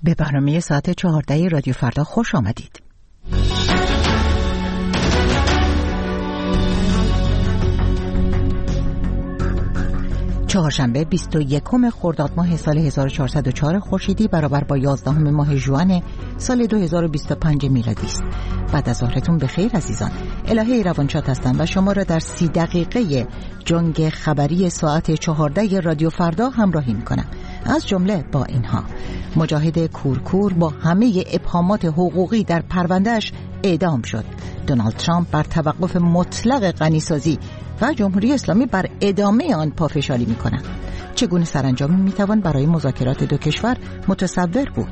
به برنامه ساعت 14 رادیو فردا خوش آمدید. چهارشنبه 21 خرداد ماه سال 1404 خورشیدی برابر با 11 ماه ژوئن سال 2025 میلادی است. بعد از ظهرتون بخیر عزیزان. الهه روانشاد هستم و شما را در 30 دقیقه جنگ خبری ساعت 14 رادیو فردا همراهی می‌کنم. از جمله با اینها: مجاهد کورکور با همه ابهامات حقوقی در پروندهش اعدام شد. دونالد ترامپ بر توقف مطلق غنیسازی و جمهوری اسلامی بر ادامه آن پافشاری می‌کنند. چگونه سرانجامی می‌توان برای مذاکرات دو کشور متصور بود؟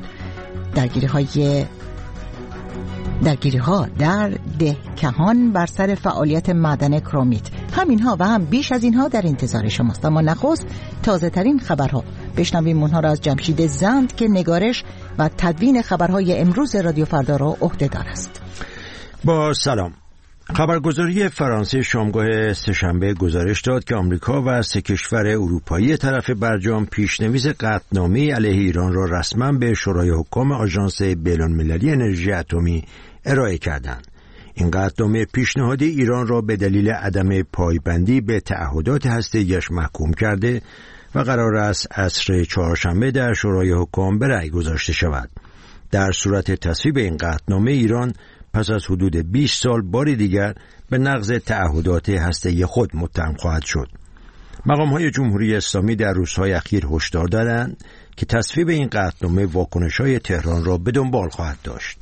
درگیری‌ها در دهکهان بر سر فعالیت معدن کرومیت. همینها و هم بیش از اینها در انتظار شماست. اما نخست تازه ترین خبرها. بشنویم اونها را از جمشید زند که نگارش و تدوین خبرهای امروز رادیو فردا را عهده‌دار است. با سلام. خبرگزاری فرانسه شامگاه سه‌شنبه گزارش داد که آمریکا و 3 کشور اروپایی طرف برجام پیشنویس قطعنامه علیه ایران را رسما به شورای حکام آژانس بین‌المللی انرژی اتمی ارائه کردند. این قطعنامه پیشنهادی ایران را به دلیل عدم پایبندی به تعهدات هسته‌ایش محکوم کرده و قرار است عصر چهارشنبه در شورای حکام به رأی گذاشته شود. در صورت تصویب این قطعنامه ایران پس از حدود 20 سال بار دیگر به نقض تعهدات هسته‌ای خود متهم خواهد شد. مقام‌های جمهوری اسلامی در روزهای اخیر هشدار دادند که تصویب این قطعنامه واکنش‌های تهران را به دنبال خواهد داشت.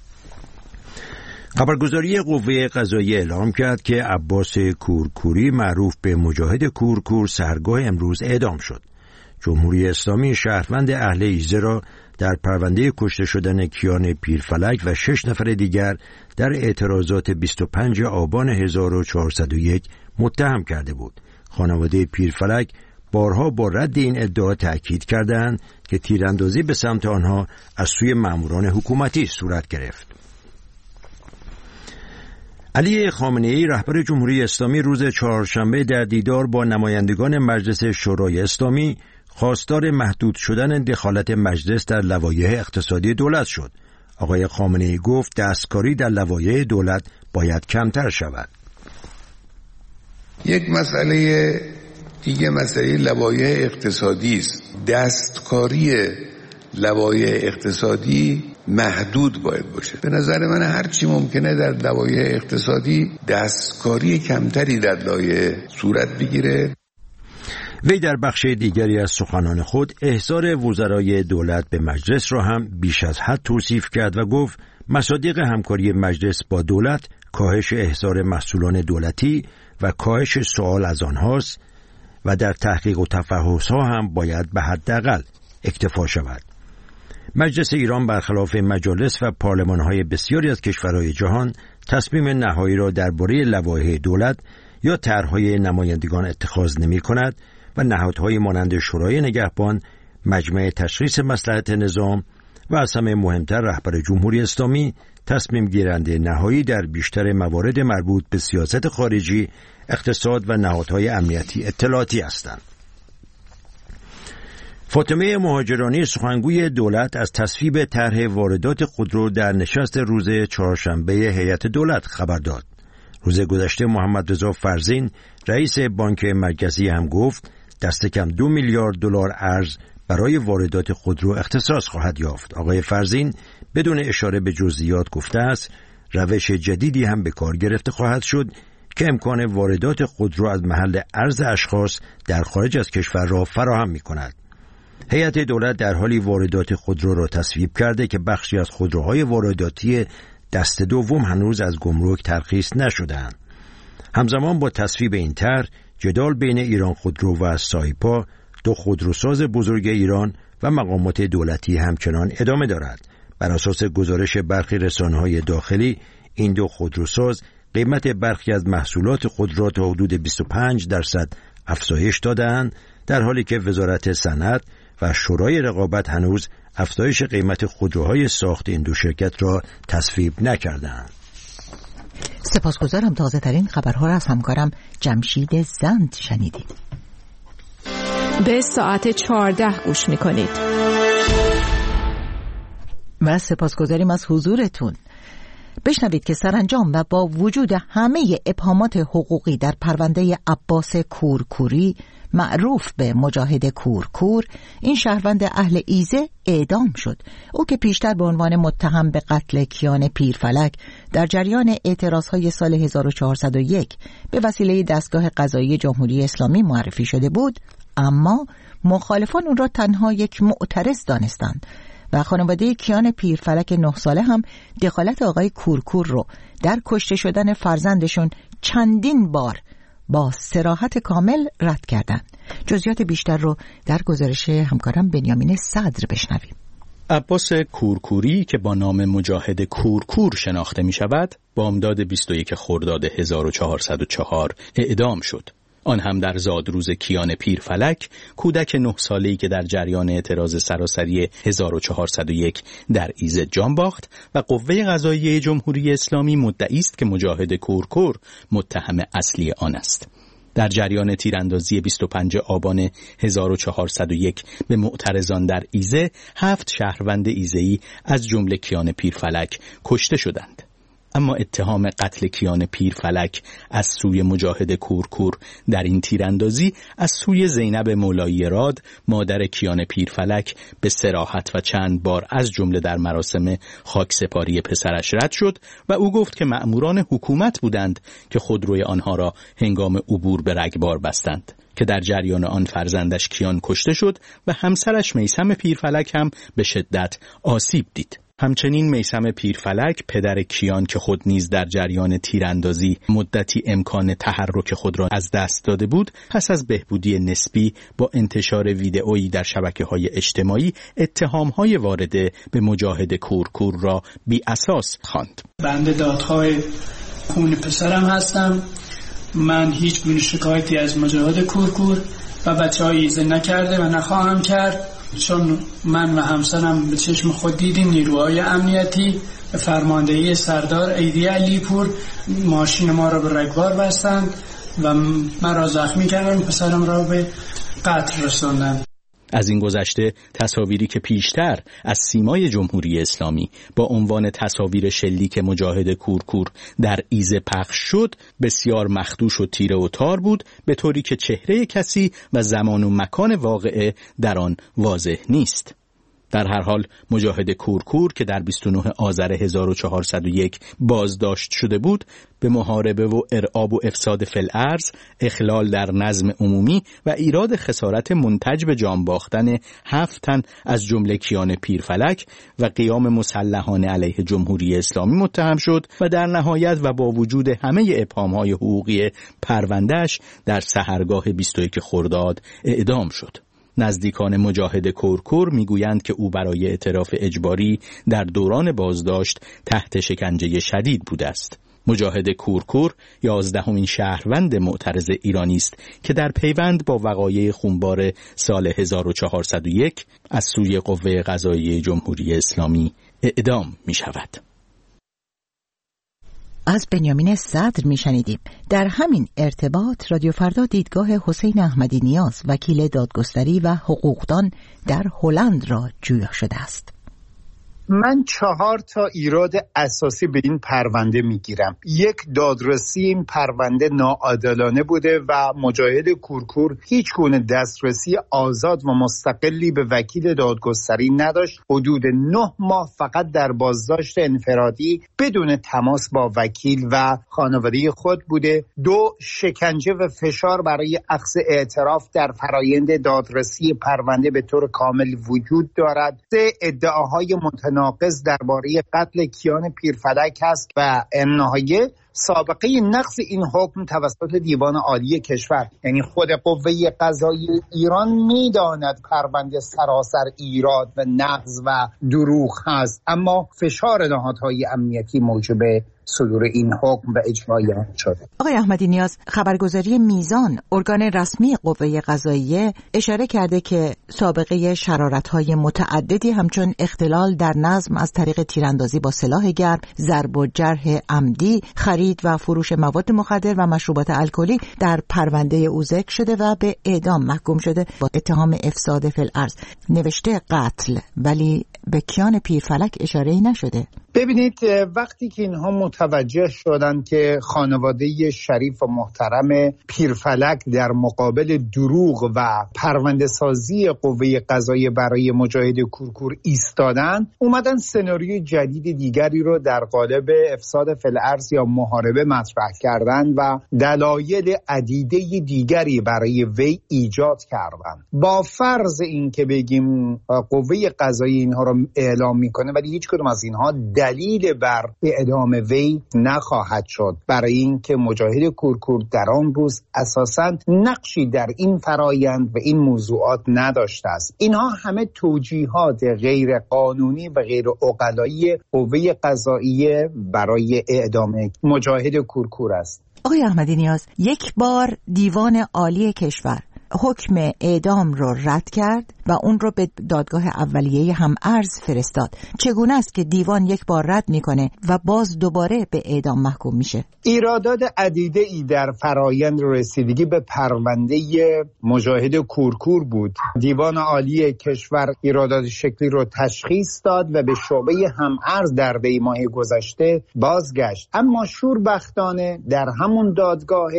خبرگزاری قوه قضاییه اعلام کرد که عباس کورکوری معروف به مجاهد کورکور سحرگاه امروز اعدام شد. جمهوری اسلامی شهروند اهل ایزه را در پرونده کشته شدن کیان پیرفلک و 6 نفر دیگر در اعتراضات 25 آبان 1401 متهم کرده بود. خانواده پیرفلک بارها با رد این ادعا تأکید کردند که تیراندازی به سمت آنها از سوی ماموران حکومتی صورت گرفت. علی خامنه‌ای رهبر جمهوری اسلامی روز چهارشنبه در دیدار با نمایندگان مجلس شورای اسلامی خواستار محدود شدن دخالت مجلس در لوایح اقتصادی دولت شد. آقای خامنه‌ای گفت دستکاری در لوایح دولت باید کمتر شود. یک مسئله دیگه مسئله لوایح اقتصادی است. دستکاری لوایح اقتصادی محدود باید باشه. به نظر من هرچی ممکنه در لوایح اقتصادی دستکاری کمتری در لایحه صورت بگیره. وی در بخش دیگری از سخنان خود احضار وزرای دولت به مجلس را هم بیش از حد توصیف کرد و گفت مصادیق همکاری مجلس با دولت کاهش احضار محصولان دولتی و کاهش سوال از آنهاست و در تحقیق و تفحص‌ها هم باید به حداقل اکتفا شود. مجلس ایران برخلاف مجالس و پارلمان‌های بسیاری از کشورهای جهان تصمیم نهایی را درباره لوایح دولت یا طرح‌های نمایندگان اتخاذ نمی‌کند و نهادهای مانند شورای نگهبان، مجمع تشخیص مصلحت نظام و از همه مهمتر رهبر جمهوری اسلامی تصمیم گیرنده نهایی در بیشتر موارد مربوط به سیاست خارجی، اقتصاد و نهادهای امنیتی اطلاعاتی هستند. فاطمه مهاجرانی سخنگوی دولت از تصویب طرح واردات خودرو در نشست روز چهارشنبه هیئت دولت خبر داد. روز گذشته محمد رضا فرزین رئیس بانک مرکزی هم گفت دست کم 2 میلیارد دلار ارز برای واردات خودرو اختصاص خواهد یافت. آقای فرزین بدون اشاره به جزئیات گفته است روش جدیدی هم به کار گرفته خواهد شد که امکان واردات خودرو از محل ارز اشخاص در خارج از کشور را فراهم می کند. هیئت دولت در حالی واردات خودرو را تصویب کرده که بخشی از خودروهای وارداتی دست دوم هنوز از گمرک ترخیص نشده‌اند. همزمان با تصویب این طرح جدال بین ایران خودرو و سایپا، دو خودروساز بزرگ ایران و مقامات دولتی همچنان ادامه دارد. بر اساس گزارش برخی رسانه‌های داخلی این دو خودروساز قیمت برخی از محصولات خود را تا حدود 25% افزایش داده‌اند، در حالی که وزارت صنعت و شورای رقابت هنوز افزایش قیمت خودروهای ساخت این دو شرکت را تصویب نکردند. سپاسگزارم. تازه ترین خبرها را از همکارم جمشید زند شنیدید. به ساعت 14 گوش می‌کنید. و سپاسگزاریم از حضورتون. بشنوید که سرانجام و با وجود همه ابهامات حقوقی در پرونده عباس کورکوری معروف به مجاهد کورکور، این شهروند اهل ایزه اعدام شد. او که پیشتر به عنوان متهم به قتل کیان پیرفلک در جریان اعتراضهای سال 1401 به وسیله دستگاه قضایی جمهوری اسلامی معرفی شده بود، اما مخالفان اون را تنها یک معترض دانستند و خانواده کیان پیرفلک 9 ساله هم دخالت آقای کورکور رو در کشته شدن فرزندشون چندین بار با صراحت کامل رد کردند. جزئیات بیشتر رو در گزارش همکارم بنیامین صدر بشنویم. عباس کورکوری که با نام مجاهد کورکور شناخته می شود، بامداد 21 خرداد 1404 اعدام شد. آن هم در زادروز کیان پیرفلک، کودک 9 ساله‌ای که در جریان اعتراض سراسری 1401 در ایزه جان باخت و قوه قضاییه جمهوری اسلامی مدعی است که مجاهد کورکور متهم اصلی آن است. در جریان تیراندازی 25 آبان 1401 به معترضان در ایزه 7 شهروند ایزه‌ای از جمله کیان پیرفلک کشته شدند. اما اتهام قتل کیان پیرفلک از سوی مجاهد کورکور در این تیراندازی از سوی زینب مولایی راد، مادر کیان پیرفلک، به صراحت و چند بار از جمله در مراسم خاکسپاری پسرش رد شد و او گفت که مأموران حکومت بودند که خودروی آنها را هنگام عبور به رگبار بستند، که در جریان آن فرزندش کیان کشته شد و همسرش میثم پیرفلک هم به شدت آسیب دید. همچنین میثم پیرفلک پدر کیان که خود نیز در جریان تیراندازی مدتی امکان تحرک خود را از دست داده بود، پس از بهبودی نسبی با انتشار ویدئویی در شبکه‌های اجتماعی اتهام‌های وارده به مجاهد کورکور را بی اساس خواند. بنده دادخواه خون پسرم هستم. من هیچ گونه شکایتی از مجاهد کورکور و بچه‌های ایزه نکرده و نخواهم کرد، چون من و همسرم به چشم خود دیدیم نیروهای امنیتی به فرماندهی سردار ایدی علیپور ماشین ما را به رگبار بستند و مرا زخمی کردند، پسرم را به قتل رساندند. از این گذشته تصاویری که پیشتر از سیمای جمهوری اسلامی با عنوان تصاویر شلیک مجاهد کورکور در ایزه پخش شد بسیار مخدوش و تیره و تار بود، به طوری که چهره کسی و زمان و مکان واقعه در آن واضح نیست. در هر حال مجاهد کورکور که در 29 آذر 1401 بازداشت شده بود، به محاربه و ارعاب و افساد فی الارض، اخلال در نظم عمومی و ایراد خسارت منتج به جان باختن 7 تن از جمله کیان پیرفلک و قیام مسلحانه علیه جمهوری اسلامی متهم شد و در نهایت و با وجود همه ابهام‌های حقوقی پرونده‌اش در سحرگاه 21 خرداد اعدام شد. نزدیکان مجاهد کورکور میگویند که او برای اعتراف اجباری در دوران بازداشت تحت شکنجه شدید بوده است. مجاهد کورکور 11مین شهروند معترض ایرانی است که در پیوند با وقایع خونبار سال 1401 از سوی قوه قضاییه جمهوری اسلامی اعدام می شود. از بنیامین صدر میشنیدیم. در همین ارتباط رادیو فردا دیدگاه حسین احمدی نیاز، وکیل دادگستری و حقوقدان در هلند را جویا شده است. من 4 ایراد اساسی به این پرونده میگیرم. 1، دادرسی این پرونده ناعادلانه بوده و مجاهد کورکور هیچ گونه دسترسی آزاد و مستقلی به وکیل دادگستری نداشت. حدود 9 ماه فقط در بازداشت انفرادی بدون تماس با وکیل و خانواده خود بوده. 2، شکنجه و فشار برای اخذ اعتراف در فرایند دادرسی پرونده به طور کامل وجود دارد. 3، ادعاهای ناقض درباره قتل کیان پیرفلک است و نهایت سابقه نقض این حکم توسط دیوان عالی کشور، یعنی خود قوه قضایی ایران میداند پرونده سراسر ایراد و نقض و دروغ هست، اما فشار نهادهای امنیتی موجب صدور این حکم و اجرای آن شد. آقای احمدی نیاز، خبرگزاری میزان ارگان رسمی قوه قضاییه اشاره کرده که سابقه شرارت‌های متعددی همچون اختلال در نظم از طریق تیراندازی با سلاح گرم، ضرب و جرح عمدی، خرید و فروش مواد مخدر و مشروبات الکلی در پرونده او ذکر شده و به اعدام محکوم شده با اتهام افساد فی الارض. نوشته قتل ولی به کیان پیرفلک اشاره‌ای نشده. ببینید، وقتی که اینها متوجه شدن که خانواده شریف و محترم پیرفلک در مقابل دروغ و پرونده سازی قوه قضاییه برای مجاهد کورکور ایستادن، اومدن سناریوی جدید دیگری رو در قالب افساد فی الارض یا محاربه مطرح کردن و دلایل عدیده دیگری برای وی ایجاد کردن. با فرض این که بگیم قوه قضاییه اینها رو اعلام میکنه، ولی هیچ کدوم از اینها دلیل بر اعدام وی نخواهد شد، برای اینکه مجاهد کورکور در آن روز اساساً نقشی در این فرایند و این موضوعات نداشته است. اینها همه توجیهات غیر قانونی و غیر عقلایی قوه قضاییه برای اعدام مجاهد کورکور است. آقای احمدی نیاز، یک بار دیوان عالی کشور حکم اعدام رو رد کرد و اون رو به دادگاه اولیه هم‌ارز فرستاد. چگونه است که دیوان یک بار رد میکنه و باز دوباره به اعدام محکوم میشه؟ ایرادات عدیده ای در فرایند رسیدگی به پرونده مجاهد کورکور بود. دیوان عالی کشور ایرادات شکلی رو تشخیص داد و به شعبه هم‌ارز در دی ماه گذشته بازگشت، اما شوربختانه در همون دادگاه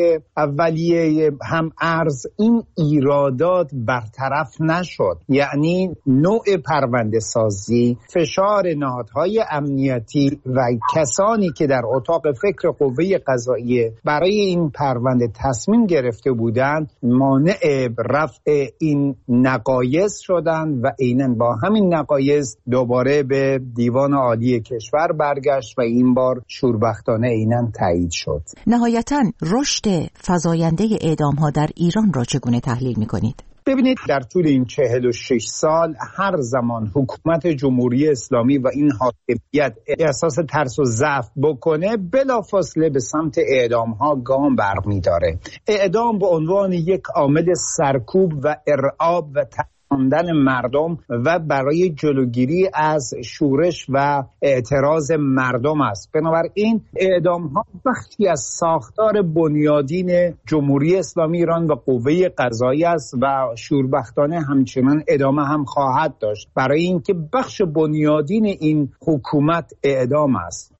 اولیه هم‌ارز این ایرادات برطرف نشد. یعنی نوع پرونده سازی، فشار نهادهای امنیتی و کسانی که در اتاق فکر قوه قضاییه برای این پرونده تصمیم گرفته بودند مانع رفع این نقایص شدند و عیناً با همین نقایص دوباره به دیوان عالی کشور برگشت و این بار شوربختانه عیناً تایید شد. نهایتاً رشد فزاینده اعدام‌ها در ایران را چگونه تحلیل می‌کنید؟ ببینید، در طول این 46 سال هر زمان حکومت جمهوری اسلامی و این حاکمیت احساس ترس و ضعف بکنه، بلافاصله به سمت اعدام ها گام برمی‌داره. اعدام به عنوان یک عامل سرکوب و ارعاب و خواندن مردم و برای جلوگیری از شورش و اعتراض مردم است. بنابراین اعدام ها بخشی از ساختار بنیادین جمهوری اسلامی ایران و قوه قضاییه است و شوربختانه همچنان ادامه هم خواهد داشت، برای اینکه بخش بنیادین این حکومت اعدام است.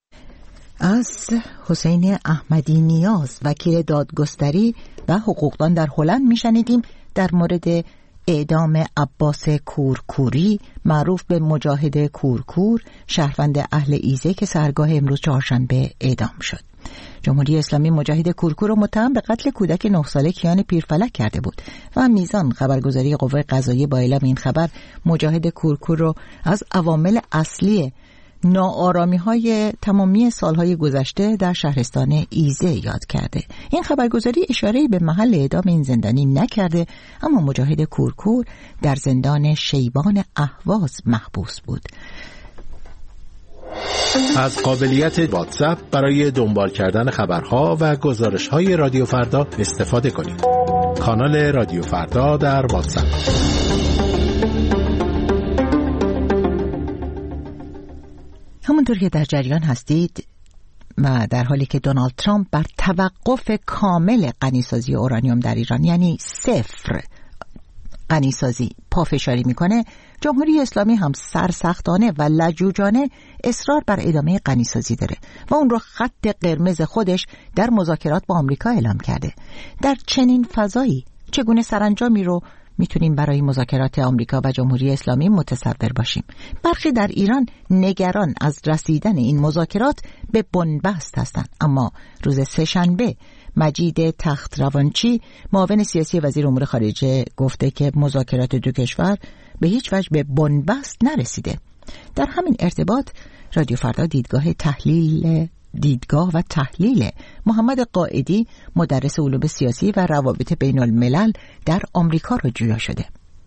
از حسین احمدی نیاز، وکیل دادگستری و حقوقدان در هلند میشنیدیم در مورد اعدام عباس کورکوری معروف به مجاهد کورکور، شهروند اهل ایزه که سحرگاه امروز چهارشنبه اعدام شد. جمهوری اسلامی مجاهد کورکور رو متهم به قتل کودک 9 ساله کیان پیرفلک کرده بود و میزان خبرگزاری قوه قضاییه با اعلام این خبر مجاهد کورکور رو از عوامل اصلی ناآرامی‌های تمامی سالهای گذشته در شهرستان ایزه یاد کرده. این خبرگزاری اشاره‌ای به محل اعدام این زندانی نکرده، اما مجاهد کورکور در زندان شیبان اهواز محبوس بود. از قابلیت واتساپ برای دنبال کردن خبرها و گزارش‌های رادیو فردا استفاده کنید. کانال رادیو فردا در واتساپ. همونطور که در جریان هستید و در حالی که دونالد ترامپ بر توقف کامل غنیسازی اورانیوم در ایران، یعنی صفر غنیسازی، پافشاری میکنه، جمهوری اسلامی هم سرسختانه و لجوجانه اصرار بر ادامه غنیسازی داره و اون رو خط قرمز خودش در مذاکرات با آمریکا اعلام کرده. در چنین فضایی چگونه سرانجامی رو میتونیم برای مذاکرات آمریکا و جمهوری اسلامی متصور باشیم؟ برخی در ایران نگران از رسیدن این مذاکرات به بنبست هستند، اما روز سه‌شنبه مجید تختروانچی، معاون سیاسی وزیر امور خارجه، گفته که مذاکرات دو کشور به هیچ وجه به بنبست نرسیده. در همین ارتباط رادیو فردا دیدگاه و تحلیل محمد قائدی، مدرس علوم سیاسی و روابط بین الملل در آمریکا را جویا شده.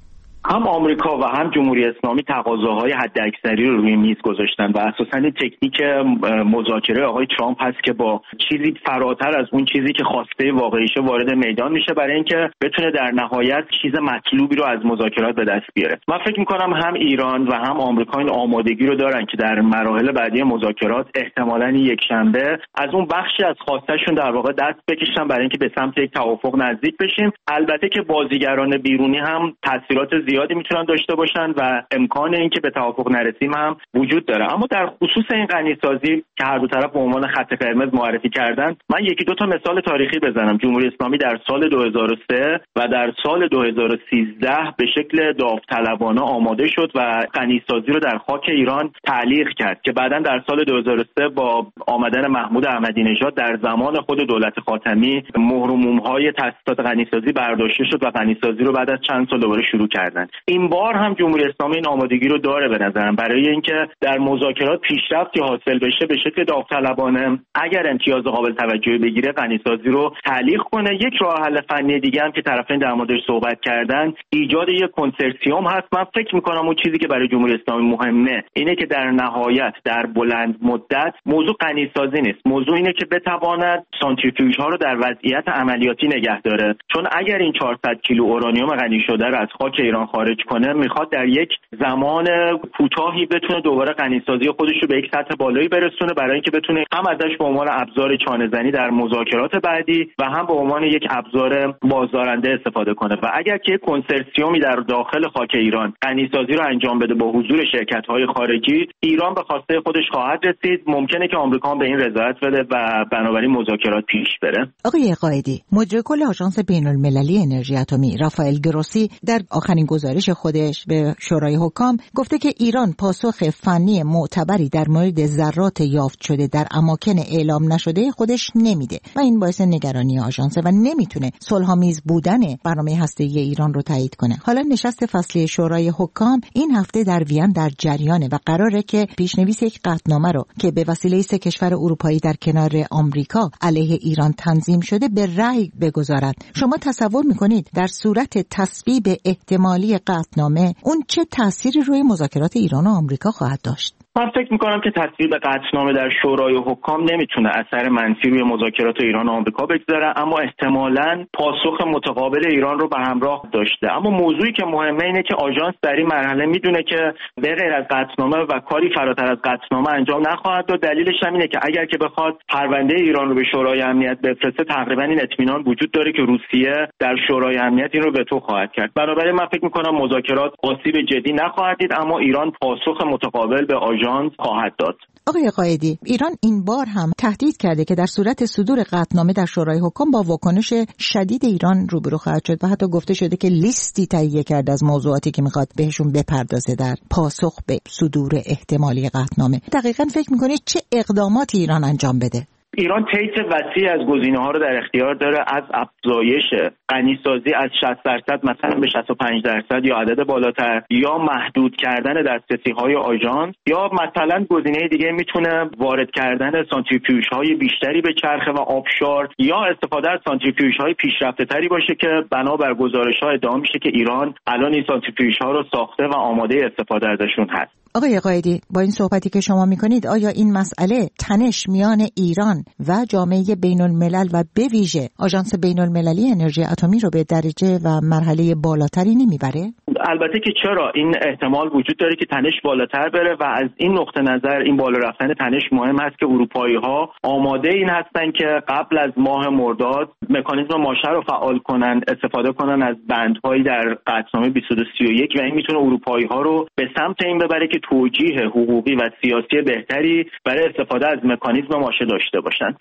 هم آمریکا و هم جمهوری اسلامی تقاضاهای حداکثری رو روی میز گذاشتن و اساساً تکنیک مذاکره آقای ترامپ هست که با چیزی فراتر از اون چیزی که خواسته واقعیشه وارد میدان میشه برای اینکه بتونه در نهایت چیز مطلوبی رو از مذاکرات به دست بیاره. من فکر می‌کنم هم ایران و هم آمریکا این آمادگی رو دارن که در مراحل بعدی مذاکرات احتمالاً یک شنبه از اون بخشی از خواستشون در واقع دست بکشن برای اینکه به سمت یک توافق نزدیک بشیم. البته که بازیگران بیرونی هم تاثیرات زیادی میتونن داشته باشن و امکان اینکه به توافق نرسیم هم وجود داره. اما در خصوص این غنیسازی که هر دو طرف به عنوان خط قرمز معرفی کردن، من یکی دو تا مثال تاریخی بزنم. جمهوری اسلامی در سال 2003 و در سال 2013 به شکل داوطلبانه آماده شد و غنیسازی رو در خاک ایران تعلیق کرد که بعداً در سال 2003 با آمدن محمود احمدی نژاد در زمان خود دولت خاتمی مهر و موم‌های تأسیسات غنیسازی برداشته شد و غنیسازی رو بعد از چند سال دوباره شروع کردن. این بار هم جمهوری اسلامی این آمادگی رو داره به نظرم برای اینکه در مذاکرات پیشرفتی حاصل بشه به شکل داوطلبانه اگر امتیاز قابل توجهی بگیره غنیسازی رو تعلیق کنه. یک راه حل فنی دیگه هم که طرفین در موردش صحبت کردن ایجاد یک کنسرسیوم هست. من فکر می‌کنم اون چیزی که برای جمهوری اسلامی مهمه اینه که در نهایت در بلند مدت موضوع غنیسازی نیست، موضوع اینه که بتواند سانتریفیوژها رو در وضعیت عملیاتی نگه داره، چون اگر این 400 کیلو اورانیوم غنی شده رو از خاک ایران خارج کنه میخواد در یک زمان کوتاهی بتونه دوباره غنیسازی خودش رو به یک سطح بالایی برسونه برای اینکه بتونه هم ازش به عنوان ابزار چانه‌زنی در مذاکرات بعدی و هم به عنوان یک ابزار بازدارنده استفاده کنه. و اگر که کنسرسیومی در داخل خاک ایران غنیسازی رو انجام بده با حضور شرکت‌های خارجی، ایران به خواسته خودش خواهد رسید. ممکنه که آمریکا به این رضایت بده و بنابراین مذاکرات پیش بره. آقای قائدی، مدیر کل آژانس بین‌المللی انرژی اتمی رافائل گروسی در آخرین گزارش خودش به شورای حکام گفته که ایران پاسخ فنی معتبری در مورد ذرات یافت شده در اماکن اعلام نشده خودش نمیده و این باعث نگرانی آژانس و نمیتونه صلح‌آمیز بودن برنامه هسته‌ای ایران رو تایید کنه. حالا نشست فصلی شورای حکام این هفته در وین در جریانه و قراره که پیشنویس یک قطعنامه رو که به وسیله 3 کشور اروپایی در کنار آمریکا علیه ایران تنظیم شده به رأی بگذارد. شما تصور میکنید در صورت تصویب احتمالی قطعنامه اون چه تأثیری روی مذاکرات ایران و آمریکا خواهد داشت؟ من فکر میکنم که تصویب قطعنامه در شورای حکام نمیتونه اثر منفی روی مذاکرات ایران و آمریکا بگذاره، اما احتمالاً پاسخ متقابل ایران رو به همراه داشته. اما موضوعی که مهمه اینه که آژانس در این مرحله میدونه که به غیر از قطعنامه و کاری فراتر از قطعنامه انجام نخواهد داد. دلیلش هم اینه که اگر که بخواد پرونده ایران رو به شورای امنیت بفرسته تقریبا این اطمینان وجود داره که روسیه در شورای امنیت این رو وتو خواهد کرد. بنابراین من فکر میکنم مذاکرات آسیب جدی نخواهد دید، اما ایران پاسخ متقابل به آژانس خواهد داد. آقای قائدی، ایران این بار هم تهدید کرده که در صورت صدور قطعنامه در شورای حکام با واکنش شدید ایران روبرو خواهد شد و حتی گفته شده که لیستی تهیه کرده از موضوعاتی که میخواد بهشون بپردازه در پاسخ به صدور احتمالی قطعنامه. دقیقاً فکر میکنید چه اقداماتی ایران انجام بده؟ ایران طیف وسیع از گزینه‌ها رو در اختیار داره، از افزایش غنیسازی از 60% مثلا به 65% یا عدد بالاتر، یا محدود کردن دسترسی‌های آژانس، یا مثلا گزینه دیگه میتونه وارد کردن سانتریفیوژهای بیشتری به چرخه و آبشار، یا استفاده از سانتریفیوژهای پیشرفته‌تری باشه که بنابر گزارش‌ها ادعا میشه که ایران الان این سانتریفیوژها رو ساخته و آماده استفاده ازشون هست. آقای قائدی، با این صحبتی که شما میکنید آیا این مسئله تنش میان ایران و جامعه بین الملل و به ویژه آژانس بین المللی انرژی اتمی رو به درجه و مرحله بالاتری نمیبره؟ البته که چرا، این احتمال وجود داره که تنش بالاتر بره و از این نقطه نظر این بالا رفتن تنش مهم هست که اروپایی‌ها آماده این هستن که قبل از ماه مرداد مکانیزم ماشه رو فعال کنن، استفاده کنن از بندهایی در قطعنامه 2231 و این میتونه اروپایی‌ها رو به سمت این ببره که توجیه حقوقی و سیاسی بهتری برای استفاده از مکانیزم ماشه داشته باشند.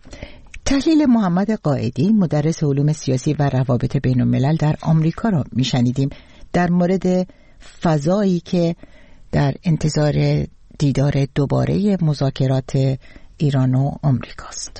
تحلیل محمد قائدی، مدرس علوم سیاسی و روابط بین الملل در آمریکا را میشنیدیم در مورد فضایی که در انتظار دیدار دوباره مذاکرات ایران و آمریکاست.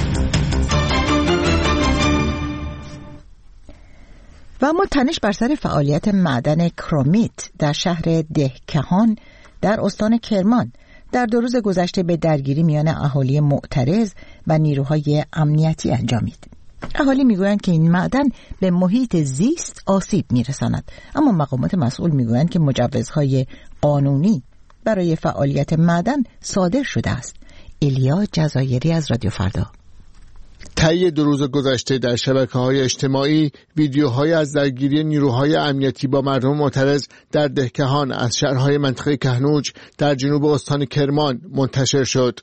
و اما تنش بر سر فعالیت معدن کرومیت در شهر دهکهان در استان کرمان در 2 روز گذشته به درگیری میان اهالی معترض و نیروهای امنیتی انجامید. اهالی میگویند که این معدن به محیط زیست آسیب میرساند، اما مقامات مسئول میگویند که مجوزهای قانونی برای فعالیت معدن صادر شده است. ایلیا جزایری از رادیو فردا. طی 2 روز گذشته در شبکه‌های اجتماعی ویدیوهای از درگیری نیروهای امنیتی با مردم معترض در دهکهان از شهرهای منطقه کهنوج در جنوب استان کرمان منتشر شد.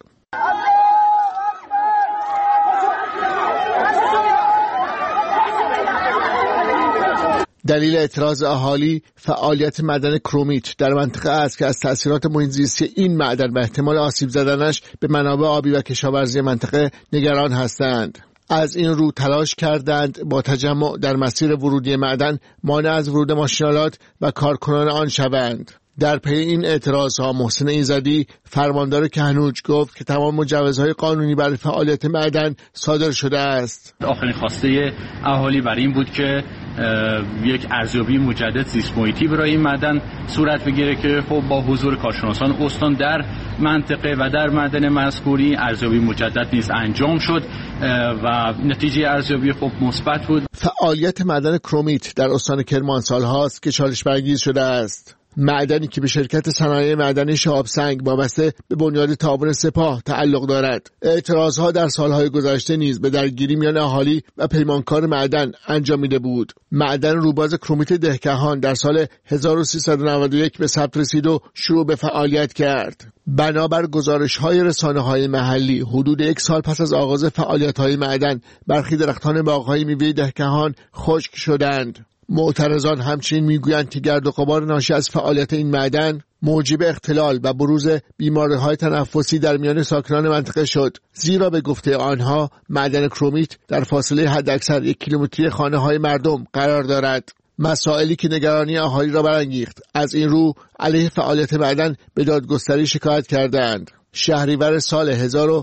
دلیل اعتراض اهالی فعالیت معدن کرومیت در منطقه است که از تأثیرات محیط زیستی این معدن و احتمال آسیب زدنش به منابع آبی و کشاورزی منطقه نگران هستند. از این رو تلاش کردند با تجمع در مسیر ورودی معدن مانع از ورود ماشینالات و کارکنان آن شوند. در پی این اعتراضها محسن ایزدی فرماندار کهنوج گفت که تمام مجوزهای قانونی برای فعالیت معدن صادر شده است. آخرین خواسته اهالی برای این بود که یک ارزیابی مجدد زیست محیطی برای این معدن صورت بگیره که خب با حضور کارشناسان استان در منطقه و در معدن مذکوری ارزیابی مجدد نیز انجام شد و نتیجه ارزیابی خب مثبت بود. فعالیت معدن کرومیت در استان کرمان سالهاست که چالش برانگیز شده است. معدنی که به شرکت صنایع معدنی شهابسنگ وابسته به بنیاد تعاون سپاه تعلق دارد. اعتراضها در سالهای گذشته نیز به درگیری میان اهالی و پیمانکار معدن انجامیده بود. معدن روباز کرومیت دهکهان در سال 1391 به ثبت رسید و شروع به فعالیت کرد. بنابر گزارش‌های رسانه‌های محلی حدود 1 سال پس از آغاز فعالیت‌های معدن برخی درختان باغ‌های میوه دهکهان خشک شدند. معترضان همچنین میگویند که گرد و غبار ناشی از فعالیت این معدن موجب اختلال و بروز بیماری‌های تنفسی در میان ساکنان منطقه شد، زیرا به گفته آنها معدن کرومیت در فاصله حداکثر 1 کیلومتری خانه‌های مردم قرار دارد. مسائلی که نگرانی اهالی را برانگیخت. از این رو علیه فعالیت معدن به دادگستری شکایت کردند. شهریور سال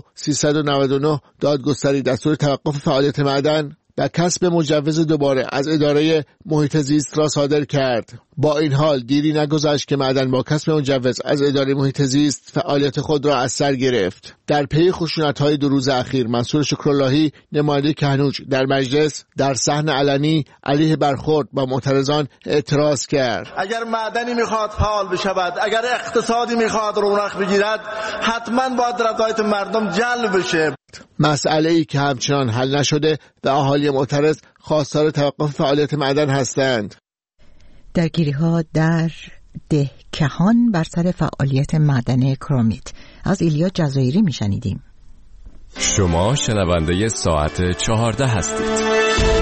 1399 دادگستری دستور توقف فعالیت معدن و کسب مجوز دوباره از اداره محیط زیست را صادر کرد. با این حال دیری نگذشت که معدن با کسب مجوز از اداره محیط زیست فعالیت خود را از سر گرفت. در پی خشونت‌های 2 روز اخیر منصور شکراللهی نماینده کهنوج در مجلس در صحن علنی علیه برخورد با معترضان اعتراض کرد. اگر معدنی میخواد فعال بشود، اگر اقتصادی میخواد رونق بگیرد، حتما باید رضایت مردم جلب بشه. مسئله‌ای که همچنان حل نشده و اهالی معترض خواستار توقف فعالیت معدن هستند. درگیری‌ها در دهکهان بر سر فعالیت معدن کرومیت. از ایلیا جزایری میشنیدیم. شما شنونده ساعت 14 هستید.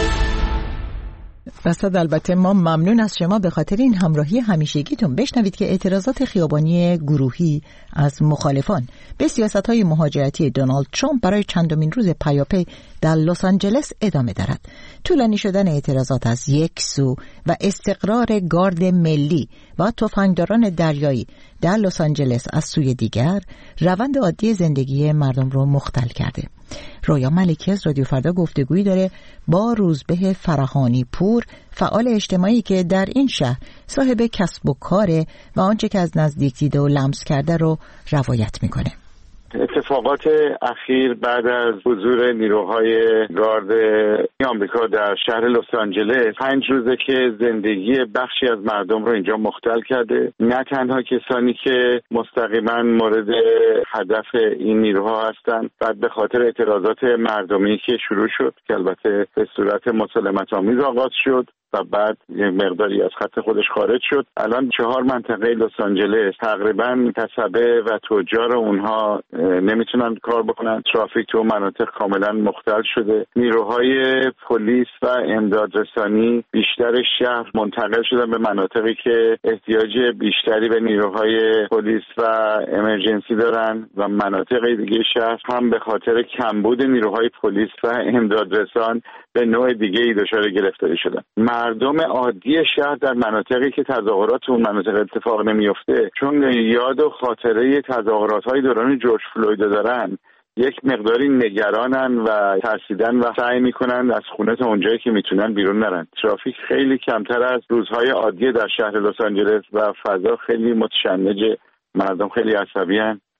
بسد البته ما ممنون از شما به خاطر این همراهی همیشگیتون. بشنوید که اعتراضات خیابانی گروهی از مخالفان به سیاست‌های مهاجرتی دونالد ترامپ برای چندمین روز پیاپی در لس آنجلس ادامه دارد. طولانی شدن اعتراضات از یک سو و استقرار گارد ملی و تفنگداران دریایی در لس آنجلس از سوی دیگر روند عادی زندگی مردم رو مختل کرده. رویا ملکی از رادیو فردا گفتگویی داره با روزبه فرهانی پور، فعال اجتماعی که در این شهر صاحب کسب و کاره و آنچه که از نزدیک دیده و لمس کرده رو روایت میکنه. اتفاقات اخیر بعد از حضور نیروهای گارد آمریکا در شهر لس آنجلس 5 روزه که زندگی بخشی از مردم رو اینجا مختل کرده. نه تنها کسانی که مستقیما مورد هدف این نیروها هستند، بعد به خاطر اعتراضات مردمی که شروع شد که البته به صورت مسالمت‌آمیز آغاز شد و بعد یک مقداری از خط خودش خارج شد. الان 4 منطقه لس آنجلس تقریبا کسبه و تجار اونها نمیتونن کار بکنن. ترافیک تو مناطق کاملا مختل شده. نیروهای پلیس و امدادرسانی بیشتر شهر منتقل شدن به مناطقی که احتیاج بیشتری به نیروهای پلیس و امرجنسی دارن و مناطق دیگه شهر هم به خاطر کمبود نیروهای پلیس و امدادرسان به نوع دیگه‌ای دچار گرفتاری شدن. مردم عادی شهر در مناطقی که تظاهرات اون مناطق اتفاق نمیفته، چون یاد و خاطره تظاهرات‌های دوران جورج فلوید دارن، یک مقداری نگرانن و ترسیدن و سعی میکنن از خونه تا اونجایی که میتونن بیرون نرن. ترافیک خیلی کمتر از روزهای عادی در شهر لس آنجلس و فضا خیلی متشنجه. مردم خیلی عصبی هستند.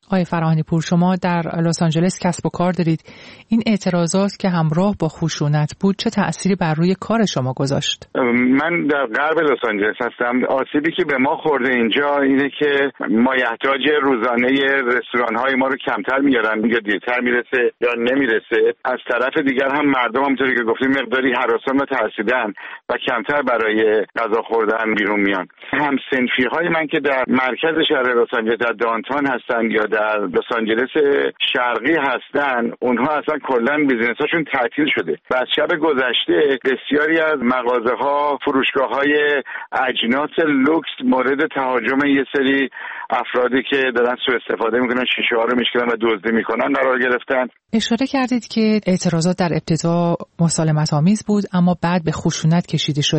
آقای فراهانی پور، شما در لس آنجلس کسب و کار دارید. این اعتراضات که همراه با خشونت بود چه تأثیری بر روی کار شما گذاشت؟ من در غرب لس آنجلس هستم. آسیبی که به ما خورده اینجا اینه که مایحتاج روزانه رستوران‌های ما رو کمتر میارن یا دیرتر میرسه یا نمیرسه. از طرف دیگر هم مردم همونطوری که گفتیم مقداری هراسان و ترسیدن و کمتر برای غذا خوردن بیرون میان. هم صنفی‌های من که در مرکز شهر لس آنجلس در دانتان هستن یا در لس آنجلس شرقی هستن، اونها اصلا کلا بیزینس‌هاشون تعطیل شده و از شب گذشته بسیاری از مغازه‌ها، فروشگاه‌های اجناس لوکس مورد تهاجم یه سری افرادی که دارن سوء استفاده میکنن، شیشه‌ها رو میشکنن و دزدی میکنن قرار گرفتن. اشاره کردید که اعتراضات در ابتدا مسالمت‌آمیز بود اما بعد به خشونت کشیده شد.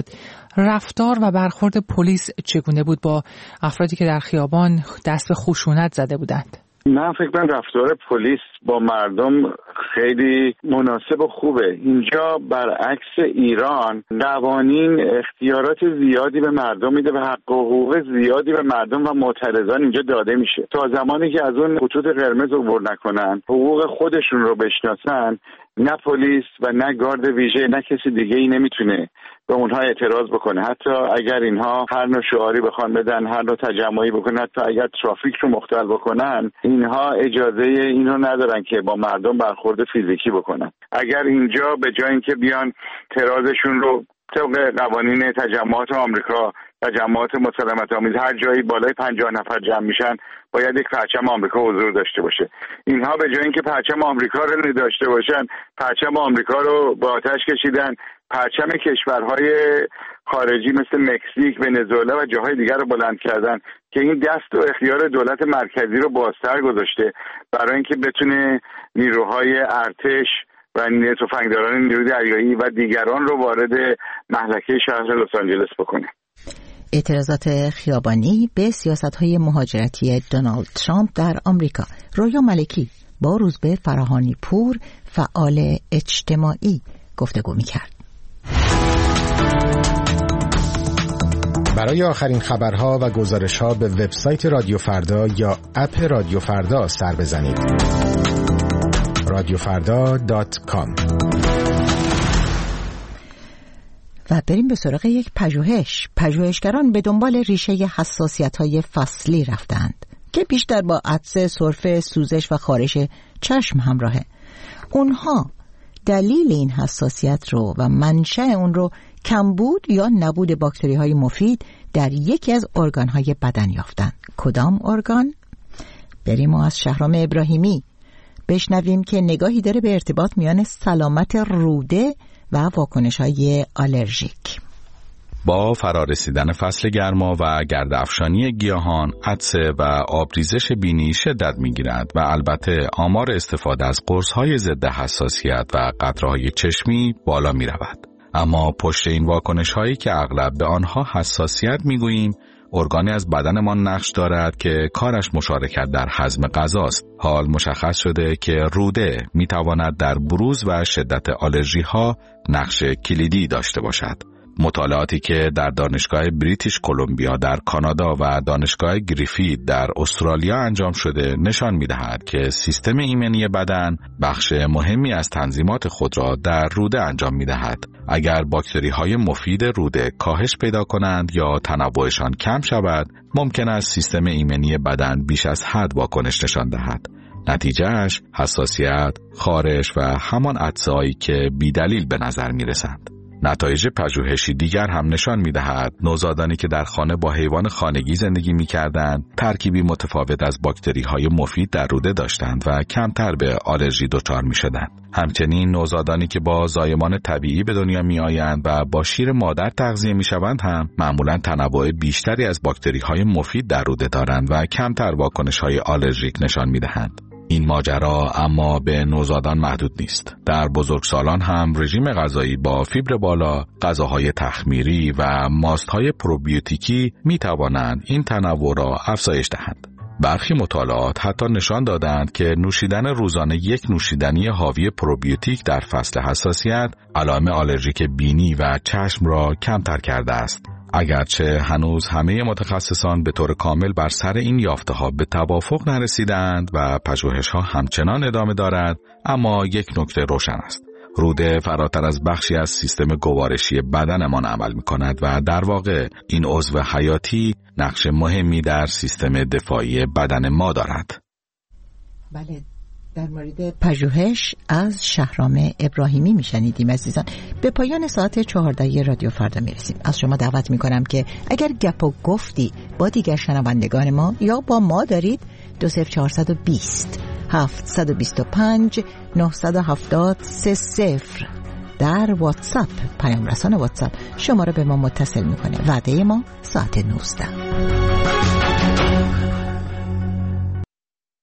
رفتار و برخورد پلیس چگونه بود با افرادی که در خیابان دست به خشونت زده بودند؟ من فکر کنم رفتار پلیس با مردم خیلی مناسب و خوبه. اینجا برعکس ایران قوانین اختیارات زیادی به مردم میده و حق و حقوق زیادی به مردم و معترضان اینجا داده میشه. تا زمانی که از اون خطوط قرمز عبور نکنن، حقوق خودشون رو بشناسن، نه پلیس و نه گارد ویژه نه کسی دیگه ای نمیتونه به اونها اعتراض بکنه. حتی اگر اینها هر نوع شعاری بخوان بدن، هر نوع تجمعی بکنن، حتی اگر ترافیک رو مختل بکنن، اینها اجازه اینو ندارن که با مردم برخورد فیزیکی بکنن. اگر اینجا به جای اینکه بیان اعتراضشون رو طبق قوانین تجمعات آمریکا، تجمعات مسالمت‌آمیز، هر جایی بالای 50 نفر جمع میشن باید یک پرچم آمریکا حضور داشته باشه. اینها به جای اینکه پرچم آمریکا رو داشته باشن، پرچم آمریکا رو با آتش کشیدن، پرچم کشورهای خارجی مثل مکزیک، ونزوئلا و جاهای دیگر رو بلند کردن که این دست و اختیار دولت مرکزی رو بازتر گذاشته برای اینکه بتونه نیروهای ارتش و تفنگداران نیروی دریایی و دیگران رو وارد محلکه شهر لس آنجلس بکنه. اعتراضات خیابانی به سیاست‌های مهاجرتی دونالد ترامپ در آمریکا. رویا ملکی با روزبه فراهانی پور، فعال اجتماعی، گفتگو می‌کرد. برای آخرین خبرها و گزارش‌ها به وبسایت رادیو فردا یا اپ رادیو فردا سر بزنید. radiofarda.com. و بریم به سراغ یک پژوهش. پژوهشگران به دنبال ریشه حساسیت‌های فصلی رفتند که بیشتر با عطسه، سرفه، سوزش و خارش چشم همراهه. اونها دلیل این حساسیت رو و منشأ اون رو کمبود یا نبود باکتری‌های مفید در یکی از ارگان‌های بدن یافتن. کدام ارگان؟ بریم و از شهرام ابراهیمی بشنویم که نگاهی داره به ارتباط میان سلامت روده و واکنش‌های آلرژیک. با فرارسیدن فصل گرما و گردافشانی گیاهان، عطسه و آبریزش بینی شدت می‌گیرد و البته آمار استفاده از قرص‌های ضد حساسیت و قطره‌های چشمی بالا می‌رود. اما پشت این واکنش‌هایی که اغلب به آنها حساسیت می‌گوییم، ارگانی از بدنمان نقش دارد که کارش مشارکت در هضم غذاست. حال مشخص شده که روده می‌تواند در بروز و شدت آلرژی‌ها نقش کلیدی داشته باشد. مطالعاتی که در دانشگاه بریتیش کلمبیا در کانادا و دانشگاه گریفید در استرالیا انجام شده نشان می‌دهد که سیستم ایمنی بدن بخش مهمی از تنظیمات خود را در روده انجام می‌دهد. اگر باکتری‌های مفید روده کاهش پیدا کنند یا تنوعشان کم شود، ممکن است سیستم ایمنی بدن بیش از حد واکنش نشان دهد. نتیجهش حساسیت، خارش و همان عطسه‌هایی که بی‌دلیل به نظر می‌رسند. نتایج پژوهشی دیگر هم نشان می‌دهد نوزادانی که در خانه با حیوان خانگی زندگی می‌کردند ترکیبی متفاوت از باکتری‌های مفید در روده داشتند و کمتر به آلرژی دچار می‌شدند. همچنین نوزادانی که با زایمان طبیعی به دنیا می‌آیند و با شیر مادر تغذیه می‌شوند هم معمولاً تنوع بیشتری از باکتری‌های مفید در روده دارند و کمتر واکنش‌های آلرژیک نشان می‌دهند. این ماجرا اما به نوزادان محدود نیست. در بزرگسالان هم رژیم غذایی با فیبر بالا، غذاهای تخمیری و ماست‌های پروبیوتیکی می‌توانند این تنوع را افزایش دهند. برخی مطالعات حتی نشان دادند که نوشیدن روزانه یک نوشیدنی حاوی پروبیوتیک در فصل حساسیت علائم آلرژیک بینی و چشم را کمتر کرده است. اگرچه هنوز همه متخصصان به طور کامل بر سر این یافته‌ها به توافق نرسیدند و پژوهش‌ها همچنان ادامه دارد، اما یک نکته روشن است. روده فراتر از بخشی از سیستم گوارشی بدنمان عمل می‌کند و در واقع این عضو حیاتی نقش مهمی در سیستم دفاعی بدن ما دارد. بله، در مورد پژوهش از شهرام ابراهیمی میشنیدیم عزیزان. به پایان ساعت 14 رادیو فردا میرسیم. از شما دعوت میکنم که اگر گپ و گفتی با دیگر شنوندگان ما یا با ما دارید 20420 725 970 30 در واتساپ، پیام رسان واتساپ شما را به ما متصل میکنه. وعده ما ساعت 19.